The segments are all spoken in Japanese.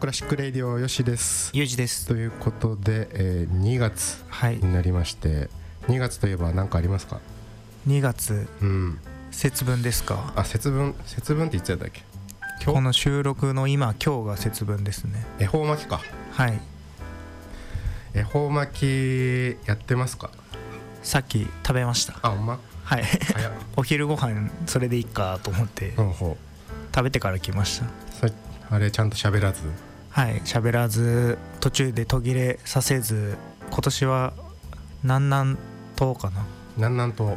ラシックレディオよしです。 ゆうじです。 ということで、2月になりまして、2月といえば何かありますか ？2月、節分ですか？ あ、節分っていつやったっけ？ この収録の今日が節分ですね。 恵方巻きか。 はい。 恵方巻きやってますか？ さっき食べました。 あ、ほんま？ はい。お昼ご飯それでいいかと思って食べてから来ました。 あれちゃんと喋らず？ はい、喋らず、途中で途切れさせず、今年は南南東かな。 南南東。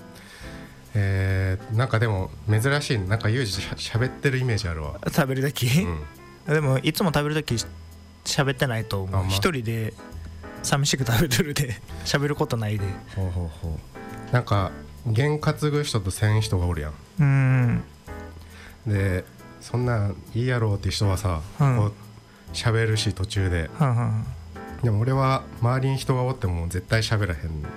なんかでも珍しい、なんかユージ喋ってるイメージあるわ。 食べるとき、でもいつも食べるとき喋ってないと思う。一人で寂しく食べてるで喋ることないで。 なんか験担ぐ人とせん人がおるやん。でそんなんいいやろうって人はさ、こう喋るし途中で、でも俺は周りに人がおっても絶対喋らへん。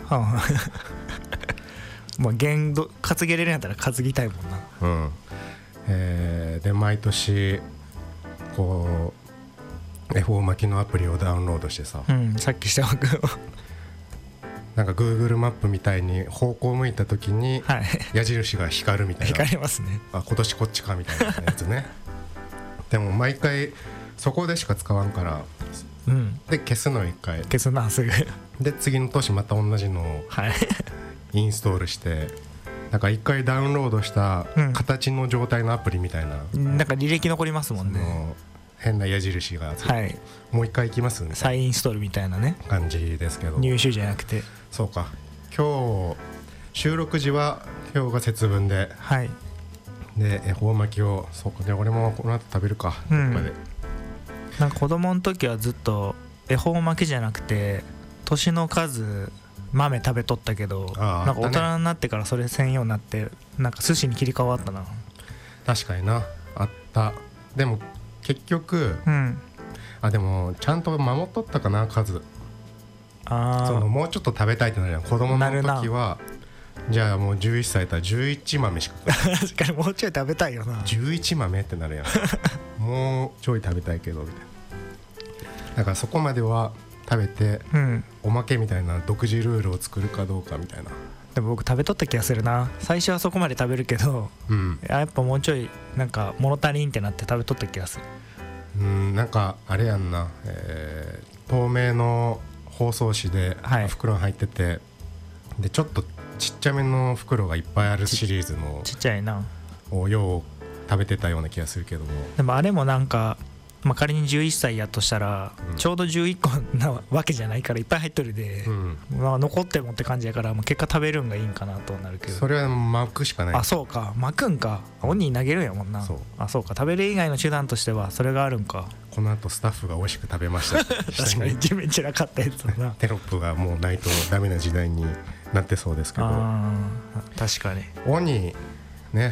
もう担げれるんやったら担ぎたいもんな。 で毎年こう恵方巻きのアプリをダウンロードしてさ、 さっきした僕なんか Google マップみたいに方向を向いた時に矢印が光るみたいな、 光りますね。 あ、今年こっちかみたいなやつね。でも毎回そこでしか使わんから、で消すの1回、 消すなすぐで次の年また同じのをインストールして、なんか1回ダウンロードした形の状態のアプリみたいな、 なんか履歴残りますもんね。 変な矢印が、もう1回行きますね。 再インストールみたいなね感じですけど、 入手じゃなくて。 そうか、今日収録時は今日が節分で、で恵方巻きを、そうか、で俺もこの後食べるか、どっかで。 なんか子供の時はずっと恵方巻きじゃなくて年の数豆食べとったけど、なんか大人になってからそれ専用になって、なんか寿司に切り替わったな。 確かにな、あった。でも結局、でもちゃんと守っとったかな、数。そのもうちょっと食べたいってなるやん、子供の時は。じゃあもう11歳だったら11豆しか確かにもうちょい食べたいよな。 11豆ってなるやん。もうちょい食べたいけどみたいな。だからそこまでは食べて、おまけみたいな独自ルールを作るかどうかみたいな。 でも僕食べとった気がするな。最初はそこまで食べるけど、やっぱもうちょいなんか物足りんってなって食べとった気がする。 なんかあれやんな、透明の包装紙で袋に入ってて、でちょっとちっちゃめの袋がいっぱいあるシリーズのちっちゃいなをよう食べてたような気がするけども。 でもあれもなんか、仮に11歳やとしたら、ちょうど11個なわけじゃないからいっぱい入っとるで、残ってもって感じやから、結果食べるんがいいんかなとなるけど。 それは巻くしかない。 あ、そうか、巻くんか。鬼に投げるんやもんな。そうか、食べる以外の手段としてはそれがあるんか。この後スタッフが美味しく食べました確かに地面散らかったやつだな。 テロップがもうないとダメな時代になってそうですけど。 確かに鬼ね、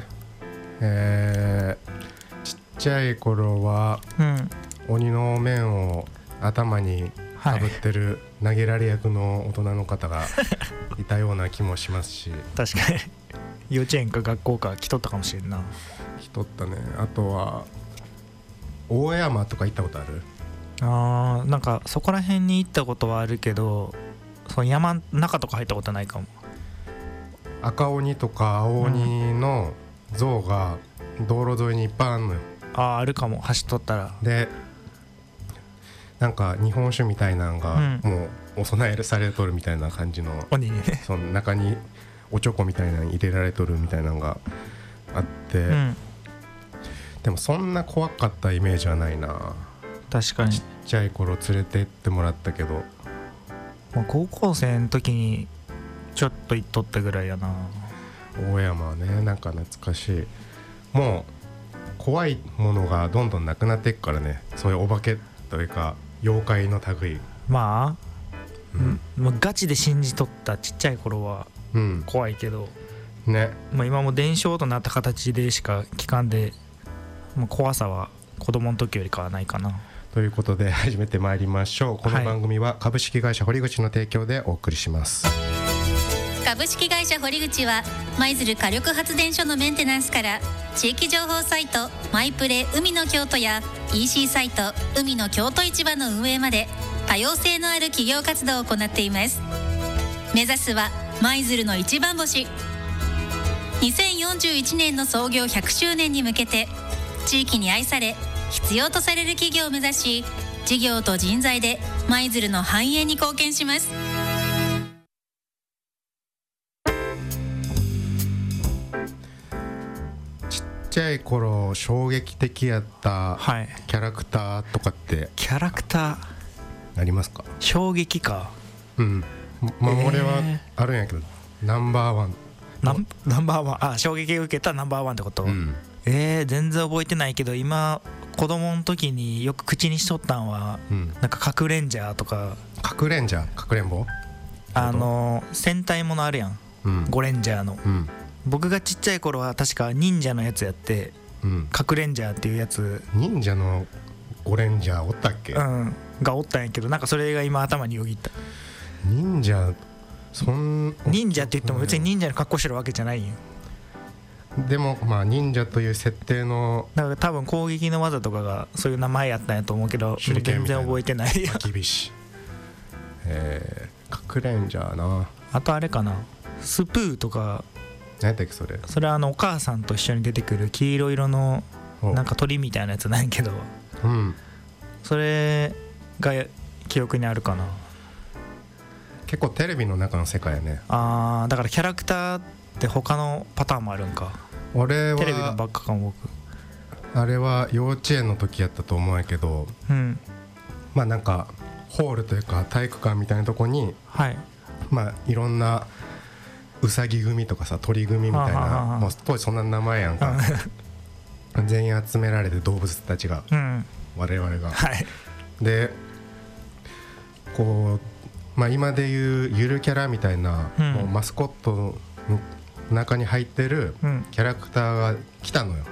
ちっちゃい頃は、鬼の面を頭にかぶってる投げられ役の大人の方がいたような気もしますし確かに幼稚園か学校か来とったかもしれんな。 来とったね。あとは大山とか行ったことある？ なんかそこら辺に行ったことはあるけど、その山の中とか入ったことないかも。 赤鬼とか青鬼の像が道路沿いにいっぱいあるのよ。 あるかも、走っとったら。 でなんか日本酒みたいなのがもうお供えされとるみたいな感じの、 鬼にね、 その中におちょこみたいなの入れられとるみたいなのがあって、でもそんな怖かったイメージはないな。 確かにちっちゃい頃連れて行ってもらったけど、 高校生の時にちょっと行っとったぐらいやな。 大山はね、なんか懐かしい。もう怖いものがどんどんなくなっていくからね、そういうお化けというか妖怪の類。 もうガチで信じとったちっちゃい頃は怖いけど、今も伝承となった形でしか聞かんで、怖さは子供の時よりかはないかな。 ということで始めてまいりましょう。この番組は株式会社堀口の提供でお送りします。 株式会社堀口は舞鶴火力発電所のメンテナンスから地域情報サイトマイプレ海の京都や EC サイト海の京都市場の運営まで多様性のある企業活動を行っています。目指すは舞鶴の一番星。2041年の創業100周年に向けて地域に愛され必要とされる企業を目指し、事業と人材で舞鶴の繁栄に貢献します。 ちっちゃい頃衝撃的やったキャラクターとかって、 キャラクターありますか？ 衝撃か。 まあ俺はあるんやけど、ナンバーワンナンバーワン、衝撃を受けたナンバーワンってこと？全然覚えてないけど、今子供の時によく口にしとったんは、なんか核レンジャーとか。 核レンジャー、核レンボ戦隊ものあるやん、ゴレンジャーの、僕がちっちゃい頃は確か忍者のやつやって、核レンジャーっていうやつ、 忍者のゴレンジャーおったっけ？ がおったんやけど、なんかそれが今頭によぎった。 忍者忍者って言っても別に忍者の格好してるわけじゃないんよ。 でもまあ忍者という設定の、 だから多分攻撃の技とかがそういう名前やったんやと思うけど、全然覚えてないよ。 厳しい。核レンジャーな。 あとあれかな、スプーとか。 何やったっけそれ？ それはお母さんと一緒に出てくる黄色色のなんか鳥みたいなやつなんやけど、それが記憶にあるかな。 結構テレビの中の世界やね。 だからキャラクターって他のパターンもあるんか。 俺はテレビのばっかかも。僕あれは幼稚園の時やったと思うんやけど、まあなんかホールというか体育館みたいなとこに、まあいろんなうさぎ組とかさ、鳥組みたいな、もう当時そんな名前やんか。全員集められて、動物たちが、我々が、でこう、まあ、今でいうゆるキャラみたいな、もうマスコットの中に入ってるキャラクターが来たのよ。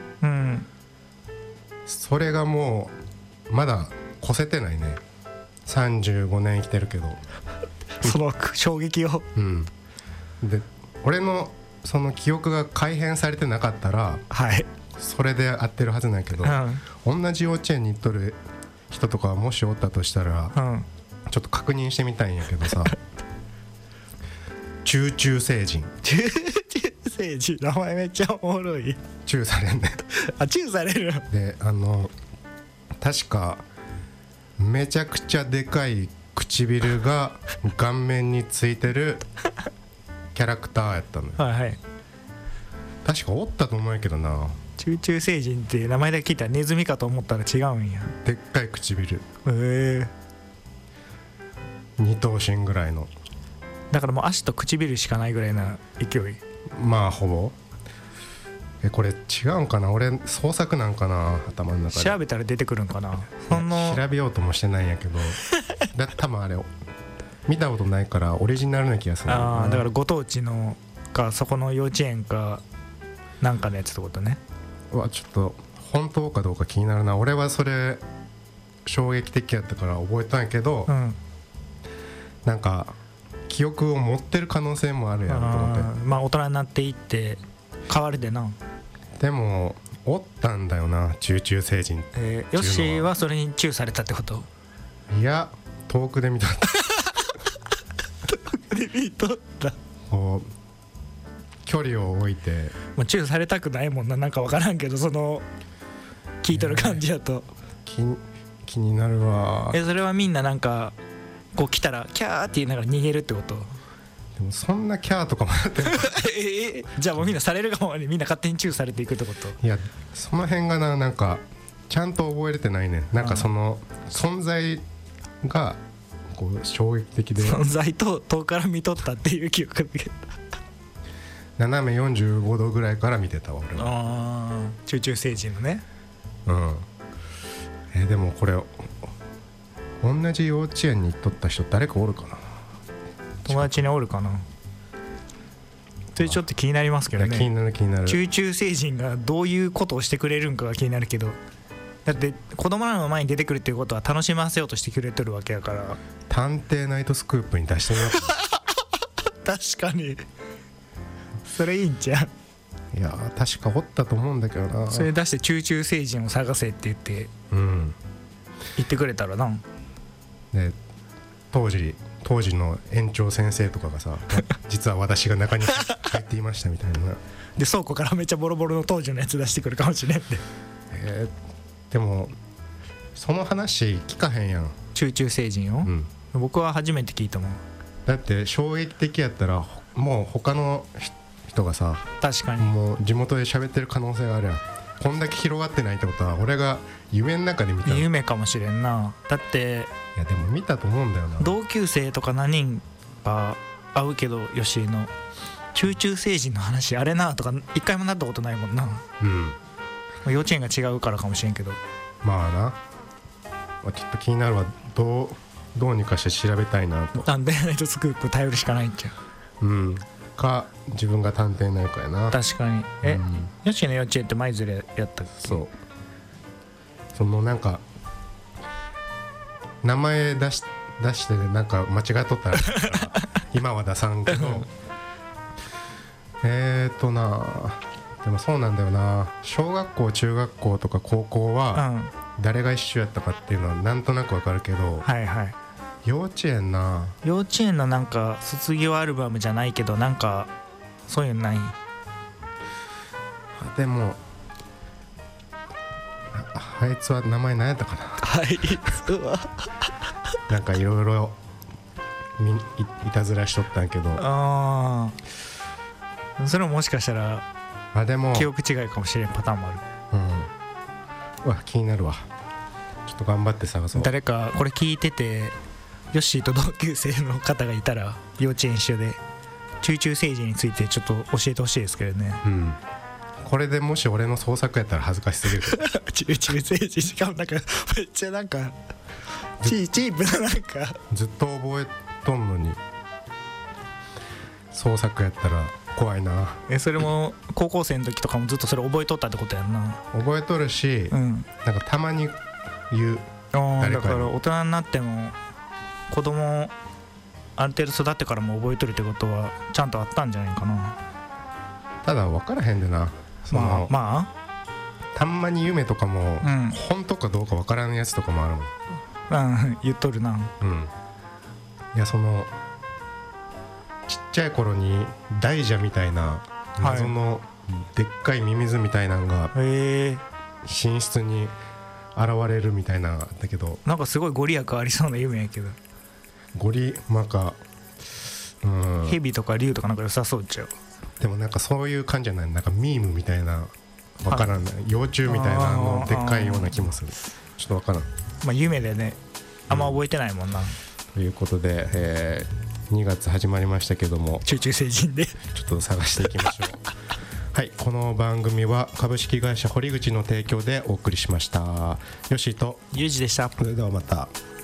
それがもうまだ越せてないね。35年生きてるけどその衝撃を、 で俺のその記憶が改変されてなかったら、それで合ってるはずなんやけど、同じ幼稚園に行っとる人とかもしおったとしたら、ちょっと確認してみたいんやけどさ。チューチュー星人。 チューチュー星人、名前めっちゃおもろい。 チューされんね。 チューされる。 で確かめちゃくちゃでかい唇が顔面についてるキャラクターやったのよ。確かおったと思うんやけどな。 チューチュー星人って名前だけ聞いたらネズミかと思ったら違うんや。 でっかい唇。二頭身ぐらいの。 だからもう足と唇しかないぐらいな勢い。 まあほぼ。これ違うんかな、俺創作なんかな、頭の中で。 調べたら出てくるんかな。 調べようともしてないんやけどだって多分あれ見たことないからオリジナルな気がする。 だからご当地のかそこの幼稚園かなんかのやつってことね。 ちょっと本当かどうか気になるな。俺はそれ衝撃的やったから覚えたんやけど、なんか記憶を持ってる可能性もあるやんと思って。 まあ大人になっていって変わるでな。 でもおったんだよな、チューチュー星人。 ヨッシーはそれにチューされたってこと？ いや、遠くで見とった。 遠くで見とった。 こう距離を置いて。 もうチューされたくないもんな。なんか分からんけど、その聞いとる感じやと、 気になるわ。 それはみんななんかこう来たらキャーって言いながら逃げるってこと？ でもそんなキャーとかもやってる。 じゃあもうみんなされるがままにみんな勝手にチューされていくってこと？ いや、その辺がなんかちゃんと覚えれてないね。なんかその存在がこう衝撃的で、 存在と遠から見とったっていう記憶だけど、 斜め45度ぐらいから見てたわ俺は。チューチュー星人のね。 でもこれ同じ幼稚園に行っとった人誰かおるかな。 友達におるかな。それちょっと気になりますけどね。 気になる気になる。 チューチュー星人がどういうことをしてくれるんかが気になるけど、だって子供らの前に出てくるっていうことは楽しませようとしてくれてるわけやから。 探偵ナイトスクープに出してみようか。 確かにそれいいんちゃう。 いや確かおったと思うんだけどな。 それ出してチューチュー星人を探せって言って、言ってくれたらな。 で当時の園長先生とかがさ実は私が中に入っていましたみたいなで倉庫からめっちゃボロボロの当時のやつ出してくるかもしれんで、 でもその話聞かへんやん、 チューチュー星人を、僕は初めて聞いたもん。 だって衝撃的やったらもう他の人がさ、 確かにもう地元で喋ってる可能性があるやん。こんだけ広がってないってことは俺が夢の中で見たの。 夢かもしれんな。だっていやでも見たと思うんだよな。 同級生とか何人か会うけど吉井のチューチュー星人の話あれなとか一回もなったことないもんな。幼稚園が違うからかもしれんけど、 まあな、ちょっと気になるわ。どうにかして調べたいなと。 探偵ナイトスクープ頼るしかないんちゃう。か自分が探偵になるかやな。 確かに。吉井の幼稚園って舞鶴やったっけ。 そう、そのなんか名前出してなんか間違っとったら今は出さんけどでもそうなんだよな。小学校中学校とか高校は誰が一緒やったかっていうのはなんとなくわかるけど、幼稚園のなんか卒業アルバムじゃないけどなんかそういうのない。 でもあいつは名前何やったかな。 あいつはなんかいろいろいたずらしとったんやけど、 それももしかしたらでも記憶違いかもしれんパターンもある。気になるわ。ちょっと頑張って探そう。 誰かこれ聞いててヨッシーと同級生の方がいたら幼稚園一緒でチューチュー星人についてちょっと教えてほしいですけどね。 これでもし俺の創作やったら恥ずかしすぎるチューチュー星人しかもなんかめっちゃなんかチープななんかずっと覚えとんのに創作やったら怖いな。 それも高校生の時とかもずっとそれ覚えとったってことやんな。 覚えとるし、なんかたまに言う。 だから大人になっても子供ある程度育ってからも覚えとるってことはちゃんとあったんじゃないかな。 ただ分からへんでな。 まあたんまに夢とかも、本当かどうか分からんやつとかもあるもん。言っとるな。 いやそのちっちゃい頃に大蛇みたいな謎のでっかいミミズみたいなのが寝室に現れるみたいなだけど、 なんかすごいご利益ありそうな夢やけど。 なんか蛇とか竜とかなんか良さそうちゃう。 でもなんかそういう感じじゃない。なんかミームみたいな分からんない。幼虫みたいなのでっかいような気もする。ちょっと分からん。 夢でねあんま覚えてないもんな。 ということで、2月始まりましたけども、 チューチュー星人でちょっと探していきましょうはい、この番組は株式会社堀口の提供でお送りしました。よしとゆうじでした。 それではまた。